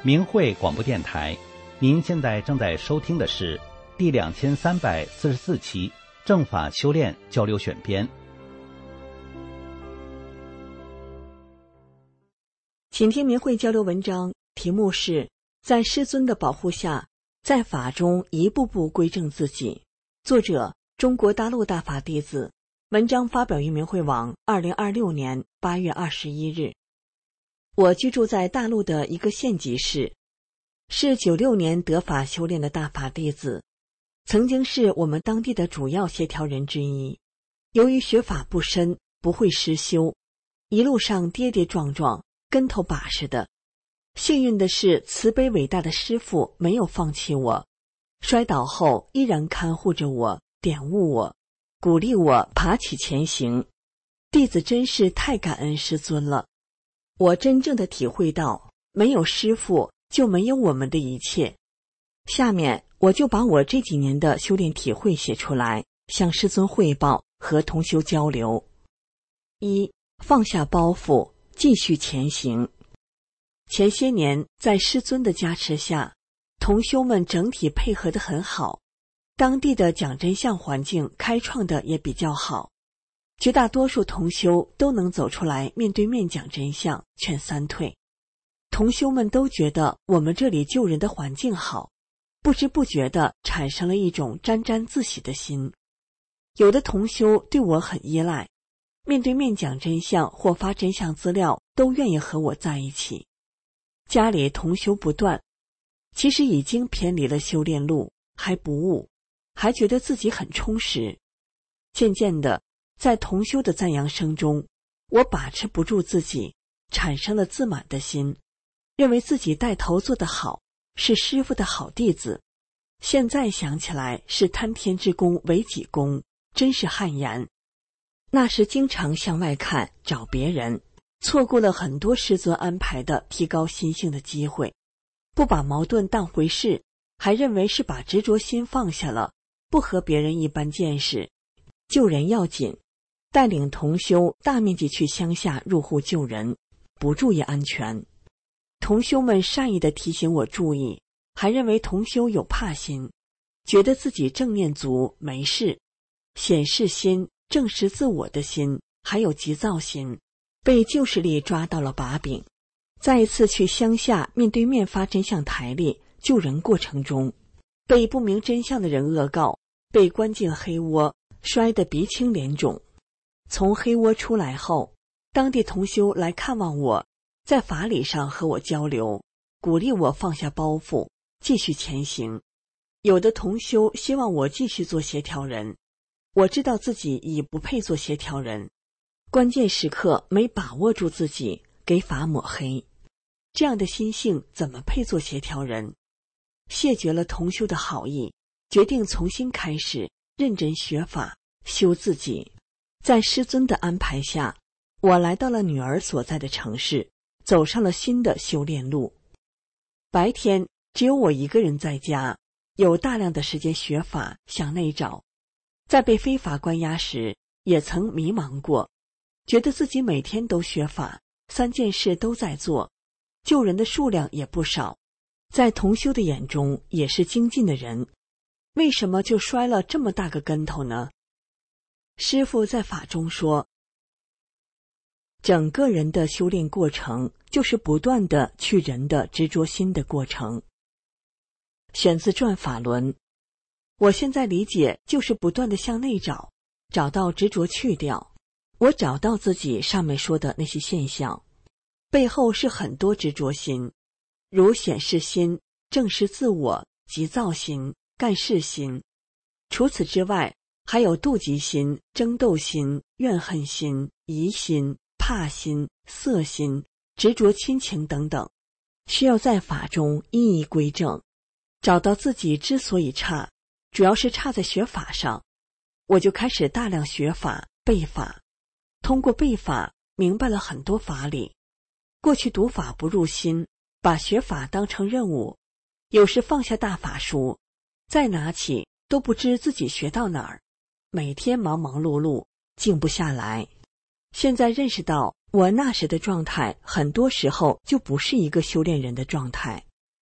明慧广播电台，您现在正在收听的是第2344期正法修炼交流选编。 请听明慧交流文章，题目是在师尊的保护下，在法中一步步归正自己。作者中国大陆大法弟子，文章发表于明慧网2026年8月21日。我居住在大陆的一个县级市，是96年得法修炼的大法弟子，曾经是我们当地的主要协调人之一。由于学法不深，不会实修，一路上跌跌撞撞，跟头把式的。幸运的是，慈悲伟大的师父没有放弃我，摔倒后依然看护着我，点悟我，鼓励我爬起前行。弟子真是太感恩师尊了。我真正的体会到，没有师父就没有我们的一切。下面我就把我这几年的修炼体会写出来，向师尊汇报和同修交流。一、放下包袱，继续前行。前些年在师尊的加持下，同修们整体配合得很好，当地的讲真相环境开创的也比较好，绝大多数同修都能走出来面对面讲真相，劝三退。同修们都觉得我们这里救人的环境好，不知不觉地产生了一种沾沾自喜的心。有的同修对我很依赖，面对面讲真相或发真相资料都愿意和我在一起。家里同修不断，其实已经偏离了修炼路，还不悟，还觉得自己很充实。渐渐的，在同修的赞扬声中，我把持不住自己，产生了自满的心，认为自己带头做得好，是师父的好弟子。现在想起来是贪天之功为己功，真是汗颜。那时经常向外看，找别人，错过了很多师尊安排的提高心性的机会，不把矛盾当回事，还认为是把执着心放下了，不和别人一般见识。救人要紧，带领同修大面积去乡下入户救人，不注意安全。同修们善意地提醒我注意，还认为同修有怕心，觉得自己正念足没事。显示心、正视自我的心，还有急躁心，被旧势力抓到了把柄。再一次去乡下面对面发真相台里救人过程中，被不明真相的人恶告，被关进黑窝，摔得鼻青脸肿。从黑窝出来后，当地同修来看望我，在法理上和我交流，鼓励我放下包袱，继续前行。有的同修希望我继续做协调人，我知道自己已不配做协调人，关键时刻没把握住自己，给法抹黑，这样的心性怎么配做协调人？谢绝了同修的好意，决定重新开始，认真学法，修自己。在师尊的安排下，我来到了女儿所在的城市，走上了新的修炼路。白天只有我一个人在家，有大量的时间学法，向内找。在被非法关押时，也曾迷茫过，觉得自己每天都学法，3件事都在做，救人的数量也不少，在同修的眼中也是精进的人，为什么就摔了这么大个跟头呢？师父在法中说，整个人的修炼过程就是不断的去人的执着心的过程。选自转法轮。我现在理解就是不断的向内找，找到执着去掉。我找到自己上面说的那些现象，背后是很多执着心，如显示心、正视自我、急躁心、干事心。除此之外，还有妒忌心、争斗心、怨恨心、疑心、怕心、色心、执着亲情等等，需要在法中一一归正，找到自己之所以差，主要是差在学法上。我就开始大量学法、背法，通过背法明白了很多法理。过去读法不入心，把学法当成任务，有时放下大法书，再拿起都不知自己学到哪儿，每天忙忙碌碌，静不下来。现在认识到，我那时的状态很多时候就不是一个修炼人的状态，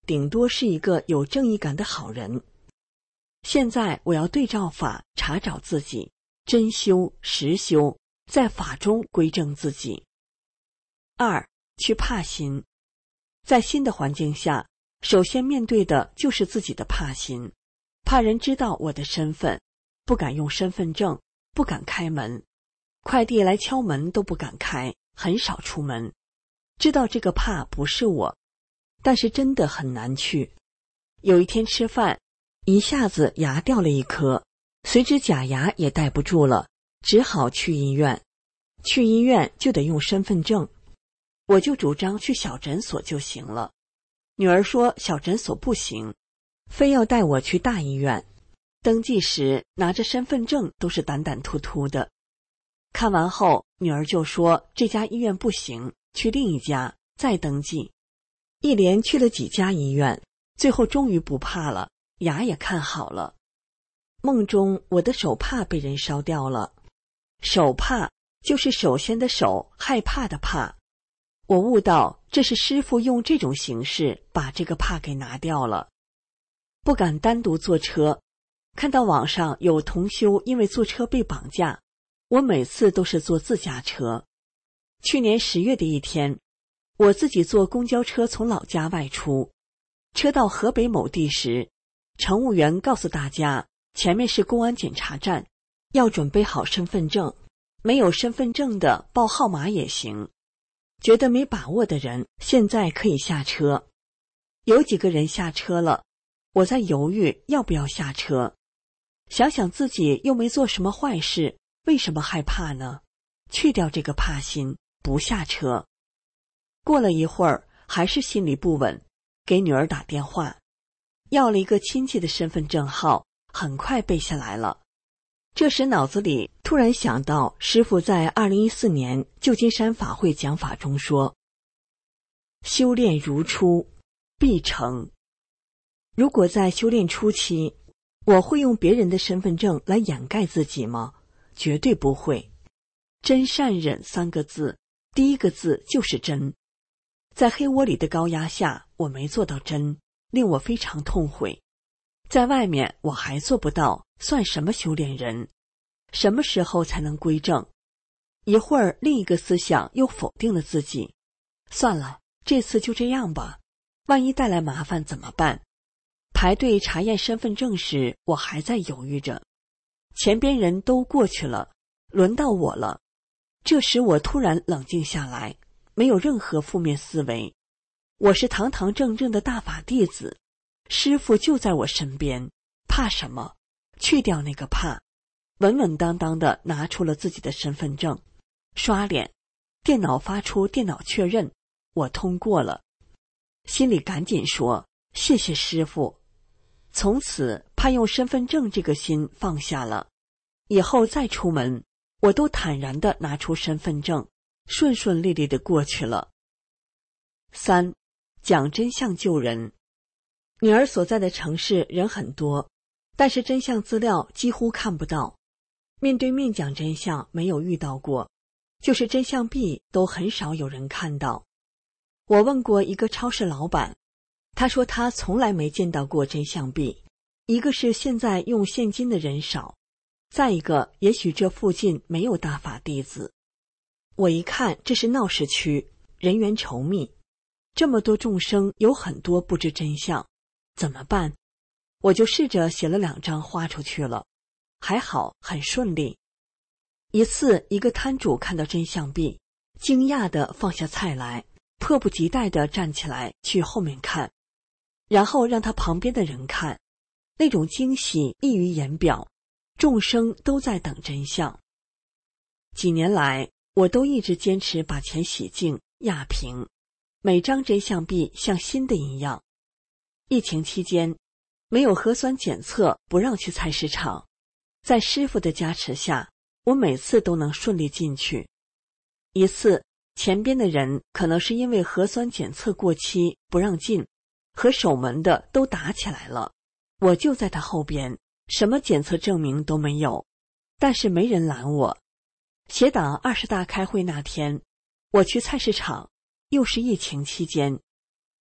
顶多是一个有正义感的好人。现在我要对照法查找自己，真修实修，在法中归正自己。2. 去怕心。在新的环境下，首先面对的就是自己的怕心，怕人知道我的身份，不敢用身份证，不敢开门，快递来敲门都不敢开，很少出门。知道这个怕不是我，但是真的很难去。有一天吃饭，一下子牙掉了一颗，随之假牙也戴不住了，只好去医院。去医院就得用身份证，我就主张去小诊所就行了。女儿说小诊所不行，非要带我去大医院。登记时拿着身份证都是胆胆突突的。看完后，女儿就说这家医院不行，去另一家再登记。一连去了几家医院，最后终于不怕了，牙也看好了。梦中我的手帕被人烧掉了，手帕就是首先的手，害怕的怕。我悟到这是师父用这种形式把这个怕给拿掉了。不敢单独坐车，看到网上有同修因为坐车被绑架，我每次都是坐自驾车。去年10月的一天，我自己坐公交车从老家外出，车到河北某地时，乘务员告诉大家前面是公安检查站，要准备好身份证，没有身份证的报号码也行。觉得没把握的人现在可以下车。有几个人下车了，我在犹豫要不要下车。想想自己又没做什么坏事，为什么害怕呢？去掉这个怕心，不下车。过了一会儿，还是心里不稳，给女儿打电话，要了一个亲戚的身份证号，很快背下来了。这时脑子里突然想到师父在2014年旧金山法会讲法中说，修炼如初，必成。如果在修炼初期，我会用别人的身份证来掩盖自己吗？绝对不会。真善忍3个字，第一个字就是真。在黑窝里的高压下，我没做到真，令我非常痛悔。在外面我还做不到，算什么修炼人？什么时候才能归正？一会儿另一个思想又否定了自己，算了，这次就这样吧，万一带来麻烦怎么办？排队查验身份证时，我还在犹豫着，前边人都过去了，轮到我了。这时我突然冷静下来，没有任何负面思维。我是堂堂正正的大法弟子，师父就在我身边，怕什么？去掉那个怕，稳稳当当的拿出了自己的身份证，刷脸，电脑发出电脑确认，我通过了。心里赶紧说谢谢师父。从此怕用身份证这个心放下了，以后再出门，我都坦然地拿出身份证，顺顺利利地过去了。3. 讲真相救人。女儿所在的城市人很多，但是真相资料几乎看不到，面对面讲真相没有遇到过，就是真相币都很少有人看到。我问过一个超市老板，他说他从来没见到过真相币，一个是现在用现金的人少，再一个也许这附近没有大法弟子。我一看这是闹市区，人员稠密，这么多众生，有很多不知真相，怎么办？我就试着写了2张花出去了，还好很顺利。一次一个摊主看到真相币，惊讶地放下菜来，迫不及待地站起来去后面看，然后让他旁边的人看，那种惊喜溢于言表，众生都在等真相。几年来，我都一直坚持把钱洗净压平，每张真相币像新的一样。疫情期间，没有核酸检测不让去菜市场，在师父的加持下，我每次都能顺利进去。一次前边的人可能是因为核酸检测过期不让进，和守门的都打起来了，我就在他后边，什么检测证明都没有，但是没人拦我。协党20大开会那天，我去菜市场，又是疫情期间，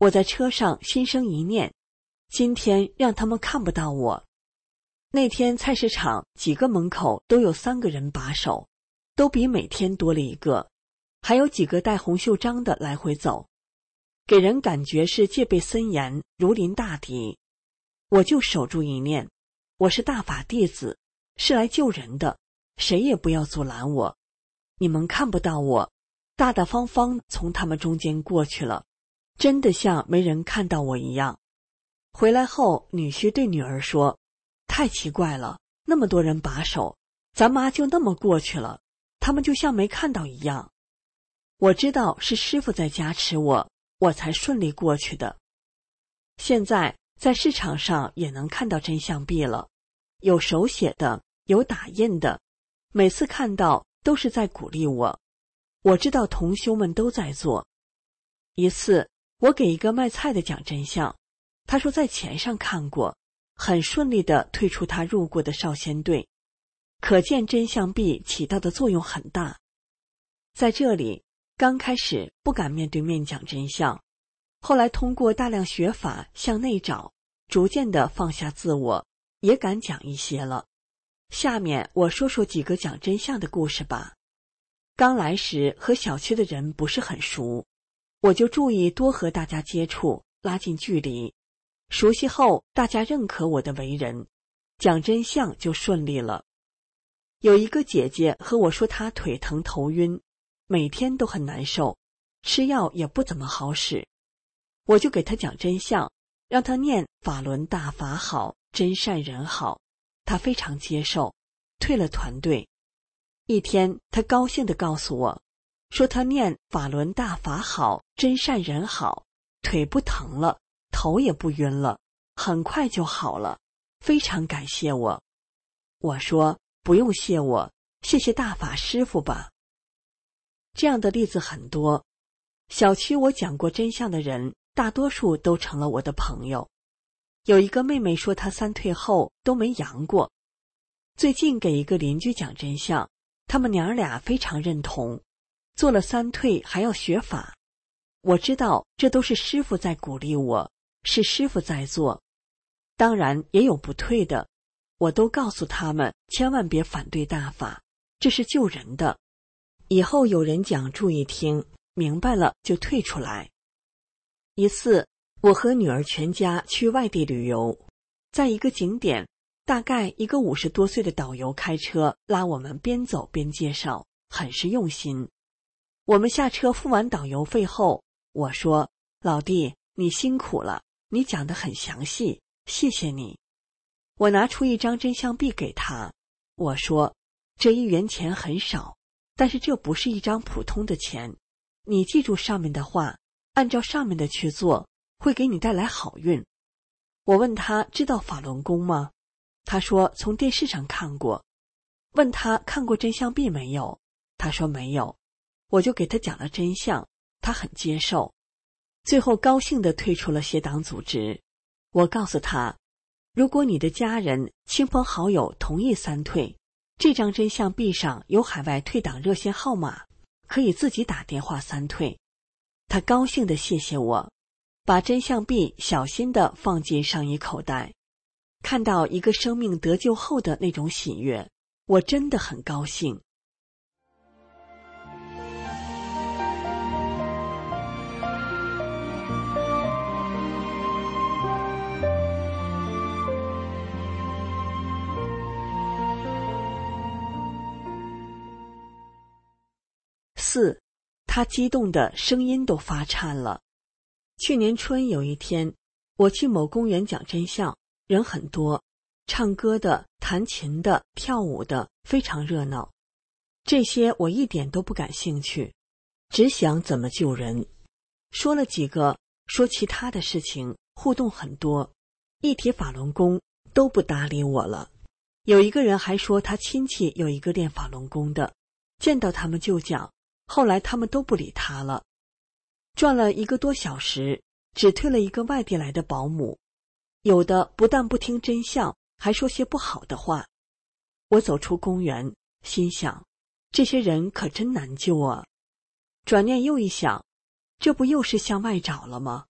我在车上心生一念，今天让他们看不到我。那天菜市场几个门口都有3个人把守，都比每天多了一个，还有几个戴红袖章的来回走，给人感觉是戒备森严，如临大敌。我就守住一念，我是大法弟子，是来救人的，谁也不要阻拦我。你们看不到我，大大方方从他们中间过去了，真的像没人看到我一样。回来后，女婿对女儿说，太奇怪了，那么多人把守，咱妈就那么过去了，他们就像没看到一样。我知道是师父在加持我，我才顺利过去的。现在在市场上也能看到真相币了，有手写的，有打印的，每次看到都是在鼓励我。我知道同修们都在做。一次，我给一个卖菜的讲真相，他说在钱上看过，很顺利地退出他入过的少先队，可见真相币起到的作用很大。在这里，刚开始不敢面对面讲真相，后来通过大量学法向内找，逐渐地放下自我，也敢讲一些了。下面我说说几个讲真相的故事吧。刚来时和小区的人不是很熟，我就注意多和大家接触，拉近距离。熟悉后，大家认可我的为人，讲真相就顺利了。有一个姐姐和我说她腿疼头晕，每天都很难受，吃药也不怎么好使。我就给她讲真相，让她念法轮大法好，真善人好。她非常接受，退了团队。一天，她高兴地告诉我，说她念法轮大法好，真善人好，腿不疼了，头也不晕了，很快就好了，非常感谢我。我说不用谢我，谢谢大法师父吧。这样的例子很多，小区我讲过真相的人，大多数都成了我的朋友。有一个妹妹说她3退后都没阳过，最近给一个邻居讲真相，他们娘俩非常认同，做了3退还要学法。我知道这都是师父在鼓励我，是师父在做，当然也有不退的，我都告诉他们千万别反对大法，这是救人的，以后有人讲注意听，明白了就退出来。一次，我和女儿全家去外地旅游，在一个景点，大概一个50多岁的导游开车拉我们边走边介绍，很是用心。我们下车付完导游费后，我说，老弟，你辛苦了，你讲得很详细，谢谢你。我拿出一张真相币给他，我说，这1元钱很少，但是这不是一张普通的钱，你记住上面的话，按照上面的去做，会给你带来好运。我问他知道法轮功吗？他说从电视上看过。问他看过真相币没有？他说没有。我就给他讲了真相，他很接受，最后高兴地退出了邪党组织。我告诉他，如果你的家人、亲朋好友同意3退，这张真相币上有海外退党热线号码，可以自己打电话3退。他高兴地谢谢我，把真相币小心地放进上衣口袋。看到一个生命得救后的那种喜悦，我真的很高兴。4，他激动的声音都发颤了。去年春有一天，我去某公园讲真相，人很多，唱歌的、弹琴的、跳舞的，非常热闹。这些我一点都不感兴趣，只想怎么救人。说了几个，说其他的事情，互动很多，一提法轮功都不搭理我了。有一个人还说他亲戚有一个练法轮功的，见到他们就讲，后来他们都不理他了。转了1个多小时，只退了一个外地来的保姆，有的不但不听真相，还说些不好的话。我走出公园，心想，这些人可真难救啊。转念又一想，这不又是向外找了吗？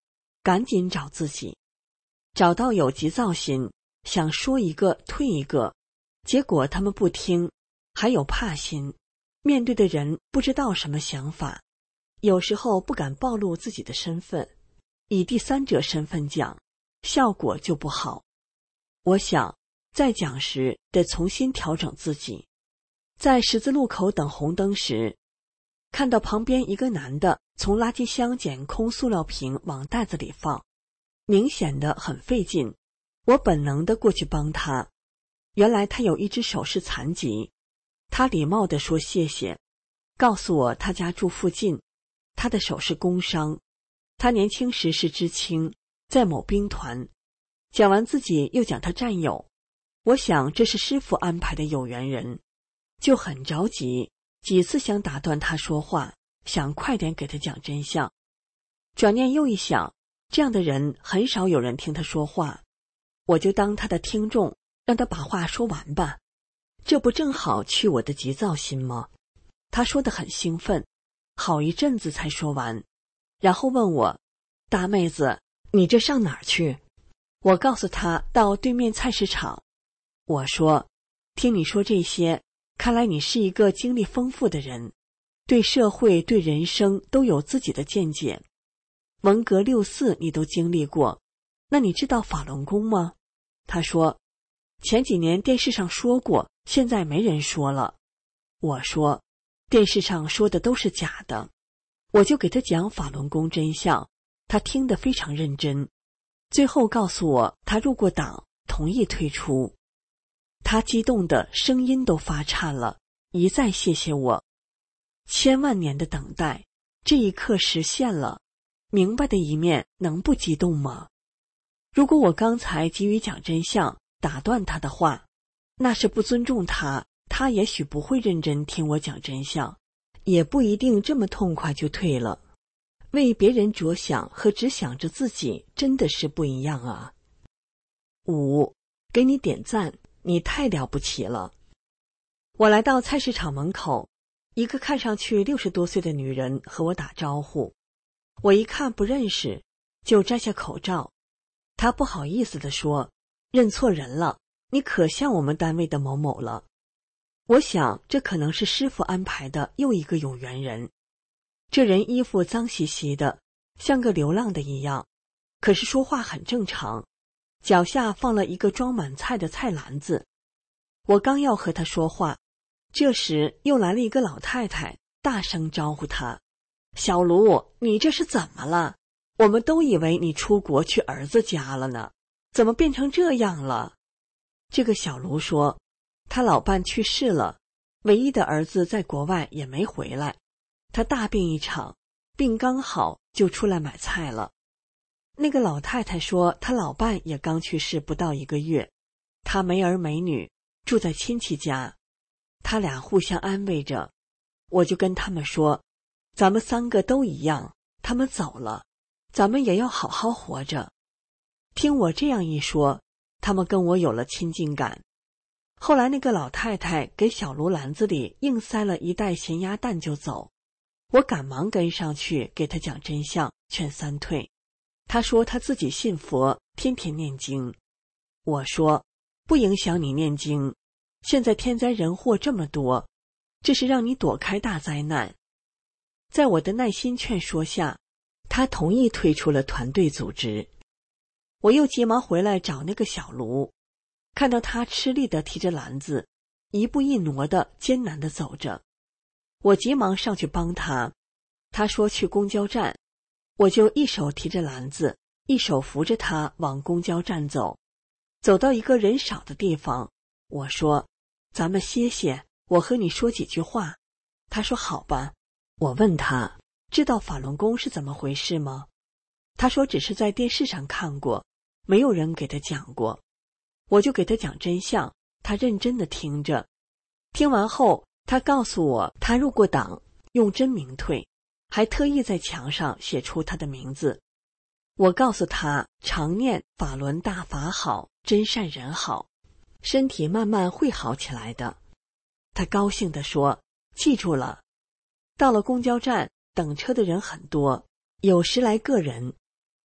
赶紧找自己，找到有急躁心，想说一个退一个，结果他们不听，还有怕心，面对的人不知道什么想法，有时候不敢暴露自己的身份，以第三者身份讲，效果就不好。我想在讲时得重新调整自己。在十字路口等红灯时，看到旁边一个男的从垃圾箱捡空塑料瓶往袋子里放，明显的很费劲，我本能的过去帮他。原来他有一只手是残疾，他礼貌地说谢谢，告诉我他家住附近，他的手是工伤，他年轻时是知青，在某兵团。讲完自己又讲他战友，我想这是师父安排的有缘人，就很着急，几次想打断他说话，想快点给他讲真相。转念又一想，这样的人很少有人听他说话，我就当他的听众，让他把话说完吧，这不正好去我的急躁心吗？他说得很兴奋，好一阵子才说完，然后问我，大妹子，你这上哪儿去？我告诉他到对面菜市场。我说，听你说这些，看来你是一个经历丰富的人，对社会对人生都有自己的见解。文革64你都经历过，那你知道法轮功吗？他说，前几年电视上说过，现在没人说了。我说，电视上说的都是假的。我就给他讲法轮功真相，他听得非常认真，最后告诉我他入过党，同意退出。他激动的声音都发颤了，一再谢谢我。千万年的等待，这一刻实现了，明白的一面能不激动吗？如果我刚才急于讲真相，打断他的话，那是不尊重他，他也许不会认真听我讲真相，也不一定这么痛快就退了。为别人着想和只想着自己真的是不一样啊。5，给你点赞，你太了不起了。我来到菜市场门口，一个看上去60多岁的女人和我打招呼，我一看不认识，就摘下口罩。她不好意思地说，认错人了，你可像我们单位的某某了。我想这可能是师父安排的又一个有缘人。这人衣服脏兮兮的，像个流浪的一样，可是说话很正常，脚下放了一个装满菜的菜篮子。我刚要和他说话，这时又来了一个老太太，大声招呼他，小卢，你这是怎么了？我们都以为你出国去儿子家了呢，怎么变成这样了？这个小卢说，他老伴去世了，唯一的儿子在国外也没回来，他大病一场，病刚好就出来买菜了。那个老太太说，他老伴也刚去世不到1个月，他没儿没女，住在亲戚家，他俩互相安慰着。我就跟他们说，咱们3个都一样，他们走了，咱们也要好好活着。听我这样一说，他们跟我有了亲近感。后来那个老太太给小卢篮子里硬塞了一袋咸鸭蛋就走，我赶忙跟上去给他讲真相，劝3退。他说他自己信佛，天天念经。我说，不影响你念经，现在天灾人祸这么多，这是让你躲开大灾难。在我的耐心劝说下，他同意退出了团队组织。我又急忙回来找那个小卢，看到他吃力地提着篮子，一步一挪地艰难地走着。我急忙上去帮他，他说去公交站，我就一手提着篮子，一手扶着他往公交站走。走到一个人少的地方，我说，咱们歇歇，我和你说几句话。他说好吧。我问他，知道法轮功是怎么回事吗？他说只是在电视上看过，没有人给他讲过。我就给他讲真相，他认真地听着。听完后，他告诉我他入过党，用真名退，还特意在墙上写出他的名字。我告诉他常念法轮大法好，真善人好，身体慢慢会好起来的。他高兴地说，记住了。到了公交站，等车的人很多，有10来个人。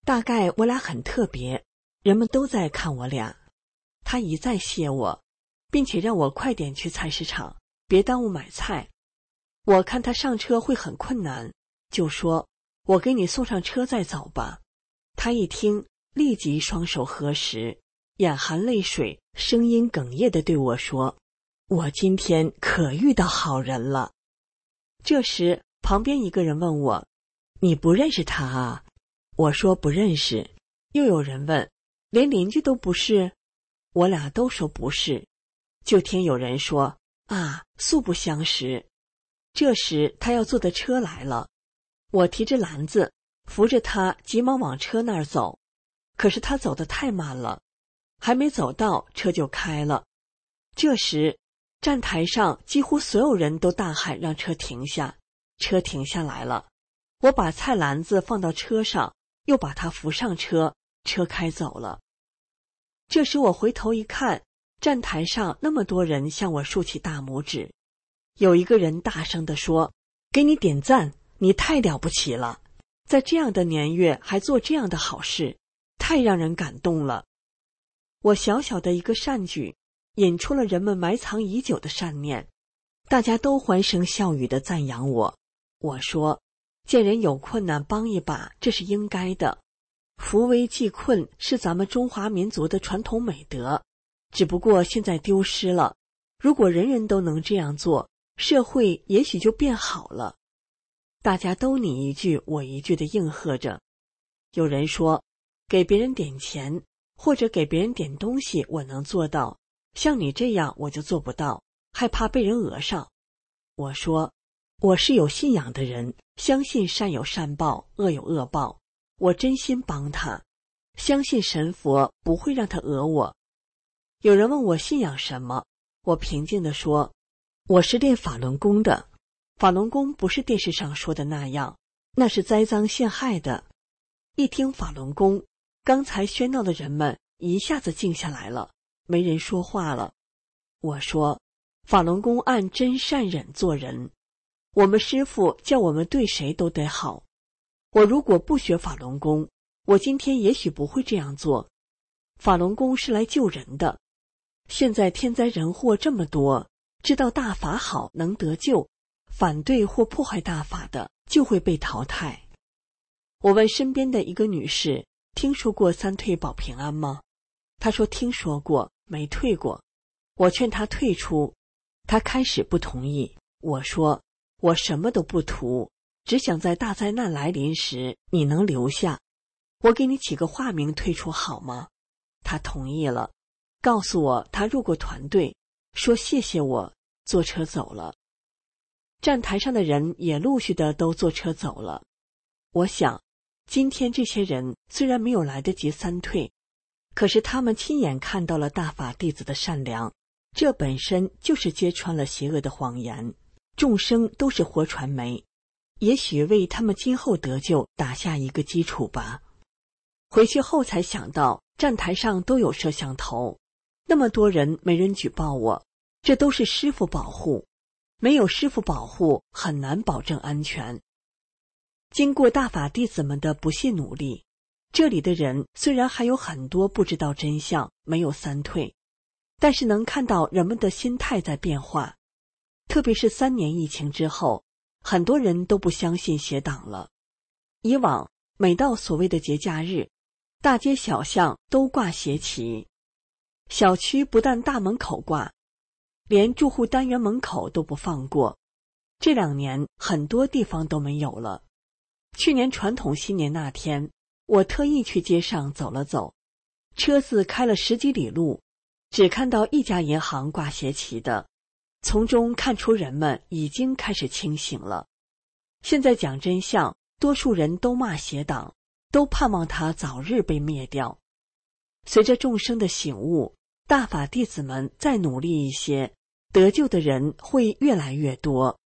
大概我俩很特别，人们都在看我俩。他一再谢我，并且让我快点去菜市场，别耽误买菜。我看他上车会很困难，就说：“我给你送上车再走吧。”他一听，立即双手合十，眼含泪水，声音哽咽地对我说：“我今天可遇到好人了。”这时，旁边一个人问我：“你不认识他啊？”我说不认识。又有人问：“连邻居都不是？”我俩都说不是。就听有人说：“啊，素不相识。”这时他要坐的车来了，我提着篮子扶着他，急忙往车那儿走。可是他走得太慢了，还没走到，车就开了。这时站台上几乎所有人都大喊让车停下。车停下来了，我把菜篮子放到车上，又把他扶上车，车开走了。这时我回头一看，站台上那么多人向我竖起大拇指。有一个人大声地说：“给你点赞，你太了不起了，在这样的年月还做这样的好事，太让人感动了。”我小小的一个善举，引出了人们埋藏已久的善念，大家都欢声笑语地赞扬我。我说：“见人有困难帮一把，这是应该的。扶危济困是咱们中华民族的传统美德，只不过现在丢失了。如果人人都能这样做，社会也许就变好了。”大家都你一句我一句地应和着。有人说：“给别人点钱或者给别人点东西我能做到，像你这样我就做不到，害怕被人讹上。”我说：“我是有信仰的人，相信善有善报，恶有恶报。我真心帮他，相信神佛不会让他讹我。”有人问我信仰什么，我平静地说：“我是练法轮功的。法轮功不是电视上说的那样，那是栽赃陷害的。”一听法轮功，刚才喧闹的人们一下子静下来了，没人说话了。我说：“法轮功按真善忍做人，我们师父叫我们对谁都得好。我如果不学法轮功，我今天也许不会这样做。法轮功是来救人的，现在天灾人祸这么多，知道大法好能得救，反对或破坏大法的就会被淘汰。”我问身边的一个女士：“听说过三退保平安吗？”她说：“听说过，没退过。”我劝她退出，她开始不同意。我说：“我什么都不图，只想在大灾难来临时你能留下，我给你起个化名退出好吗？”她同意了，告诉我她入过团队，说谢谢我，坐车走了。站台上的人也陆续的都坐车走了。我想，今天这些人虽然没有来得及三退，可是他们亲眼看到了大法弟子的善良，这本身就是揭穿了邪恶的谎言。众生都是活传媒，也许为他们今后得救打下一个基础吧。回去后才想到，站台上都有摄像头，那么多人没人举报我，这都是师父保护，没有师父保护很难保证安全。经过大法弟子们的不懈努力，这里的人虽然还有很多不知道真相，没有三退，但是能看到人们的心态在变化。特别是3年疫情之后，很多人都不相信邪党了。以往每到所谓的节假日，大街小巷都挂邪旗，小区不但大门口挂，连住户单元门口都不放过。这2年很多地方都没有了。去年传统新年那天，我特意去街上走了走，车子开了10几里路，只看到一家银行挂邪旗的，从中看出人们已经开始清醒了。现在讲真相，多数人都骂邪党，都盼望它早日被灭掉。随着众生的醒悟，大法弟子们再努力一些，得救的人会越来越多。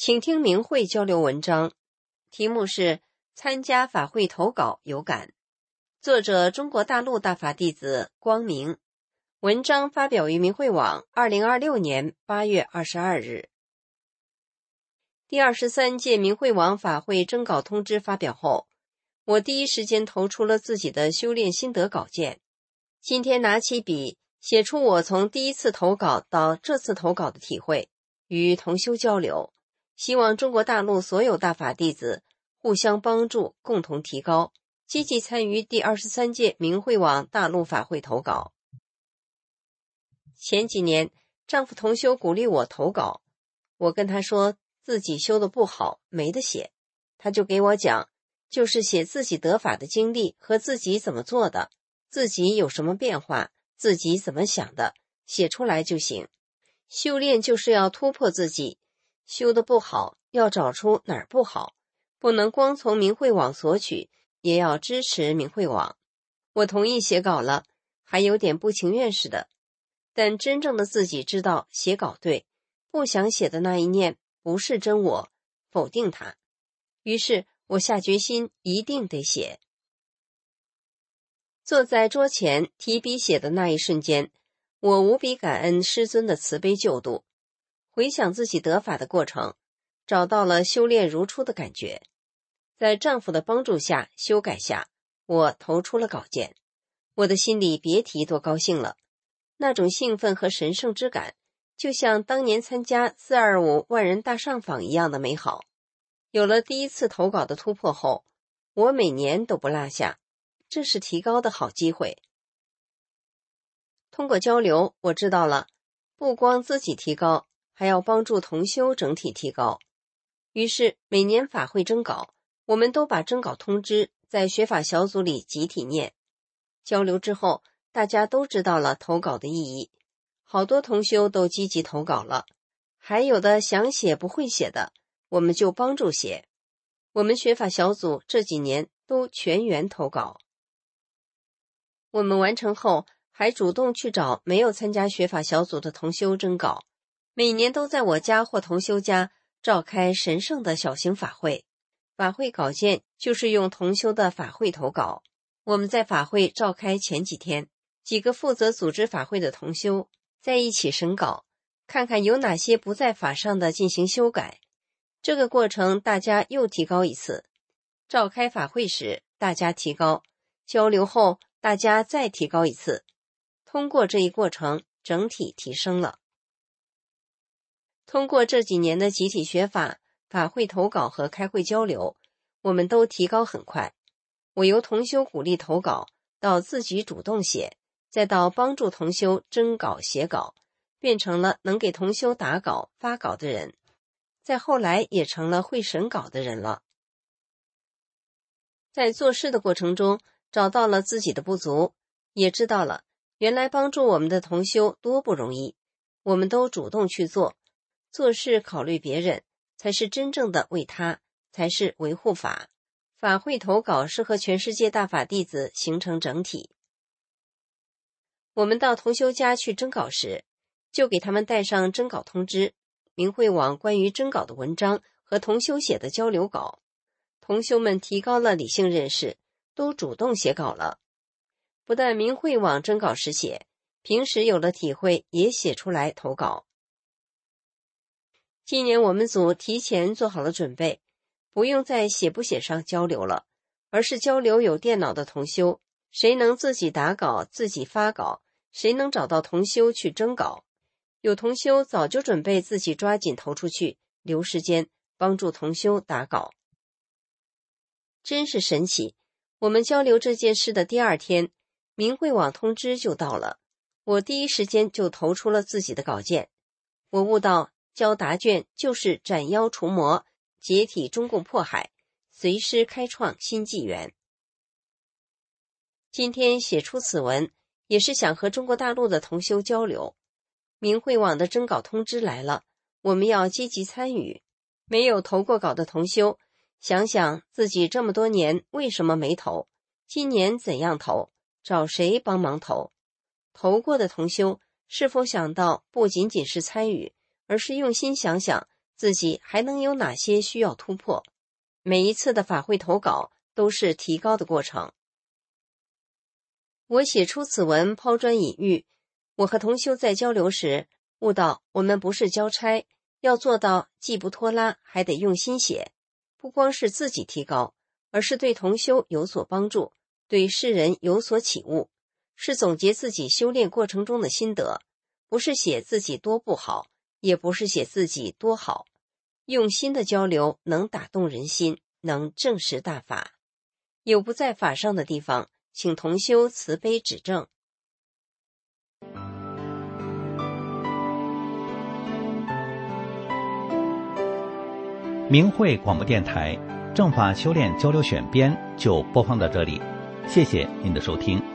请听明慧交流文章，题目是参加法会投稿有感，作者中国大陆大法弟子光明，文章发表于明慧网2026年8月22日。第23届明慧网法会征稿通知发表后，我第一时间投出了自己的修炼心得稿件。今天拿起笔，写出我从第一次投稿到这次投稿的体会，与同修交流，希望中国大陆所有大法弟子互相帮助，共同提高，积极参与第23届明慧网大陆法会投稿。前几年，丈夫同修鼓励我投稿，我跟他说自己修得不好，没得写，他就给我讲，就是写自己得法的经历和自己怎么做的，自己有什么变化，自己怎么想的，写出来就行。修炼就是要突破自己，修得不好，要找出哪儿不好，不能光从明慧网索取，也要支持明慧网。我同意写稿了，还有点不情愿似的，但真正的自己知道写稿对，不想写的那一念不是真我，否定它。于是我下决心一定得写。坐在桌前提笔写的那一瞬间，我无比感恩师尊的慈悲救度，回想自己得法的过程，找到了修炼如初的感觉。在丈夫的帮助下，修改下，我投出了稿件。我的心里别提多高兴了，那种兴奋和神圣之感，就像当年参加425万人大上访一样的美好。有了第一次投稿的突破后，我每年都不落下，这是提高的好机会。通过交流，我知道了，不光自己提高，还要帮助同修整体提高。于是每年法会征稿，我们都把征稿通知在学法小组里集体念。交流之后，大家都知道了投稿的意义，好多同修都积极投稿了，还有的想写不会写的，我们就帮助写。我们学法小组这几年都全员投稿。我们完成后，还主动去找没有参加学法小组的同修征稿，每年都在我家或同修家召开神圣的小型法会。法会稿件就是用同修的法会投稿。我们在法会召开前几天，几个负责组织法会的同修在一起审稿，看看有哪些不在法上的进行修改。这个过程大家又提高一次。召开法会时大家提高，交流后大家再提高一次。通过这一过程，整体提升了。通过这几年的集体学法、法会投稿和开会交流，我们都提高很快。我由同修鼓励投稿，到自己主动写，再到帮助同修征稿写稿，变成了能给同修打稿发稿的人，再后来也成了会审稿的人了。在做事的过程中，找到了自己的不足，也知道了原来帮助我们的同修多不容易，我们都主动去做，做事考虑别人，才是真正的为他，才是维护法。法会投稿是和全世界大法弟子形成整体。我们到同修家去征稿时，就给他们带上征稿通知、明慧网关于征稿的文章和同修写的交流稿。同修们提高了理性认识，都主动写稿了。不但明慧网征稿时写，平时有了体会也写出来投稿。今年我们组提前做好了准备，不用在写不写上交流了，而是交流有电脑的同修，谁能自己打稿自己发稿，谁能找到同修去征稿。有同修早就准备自己抓紧投出去，留时间帮助同修打稿。真是神奇，我们交流这件事的第二天，明慧网通知就到了，我第一时间就投出了自己的稿件。我悟到交答卷就是斩妖除魔，解体中共迫害，随师开创新纪元。今天写出此文，也是想和中国大陆的同修交流。明慧网的征稿通知来了，我们要积极参与。没有投过稿的同修，想想自己这么多年为什么没投，今年怎样投，找谁帮忙投。投过的同修，是否想到不仅仅是参与，而是用心想想自己还能有哪些需要突破。每一次的法会投稿都是提高的过程。我写出此文抛砖引玉，我和同修在交流时悟到，我们不是交差，要做到既不拖拉，还得用心写，不光是自己提高，而是对同修有所帮助，对世人有所启悟，是总结自己修炼过程中的心得，不是写自己多不好，也不是写自己多好。用心的交流能打动人心，能证实大法。有不在法上的地方，请同修慈悲指正。 明慧广播电台正法修炼交流选编就播放到这里，谢谢您的收听。